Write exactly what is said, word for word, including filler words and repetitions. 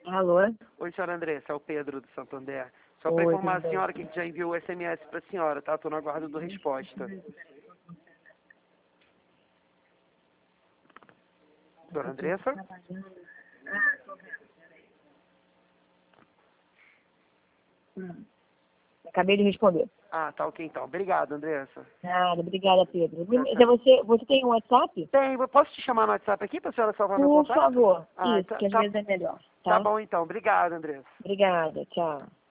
Alô? Oi, senhora Andressa, é o Pedro do Santander. Só para Oi, informar tudo a bem? senhora que a gente já enviou o S M S para a senhora, tá? Estou na guarda da resposta. Dona Andressa? Acabei de responder. Ah, tá ok então. Obrigado, Andressa. Nada, obrigada, Pedro. Tá Então, certo. você, você tem um WhatsApp? Tem, eu posso te chamar no WhatsApp aqui para a senhora salvar meu Por contato? favor. Ah, Isso, tá, que às tá, vezes é melhor, tá tá? bom então. Obrigado, Andressa. Obrigada, tchau.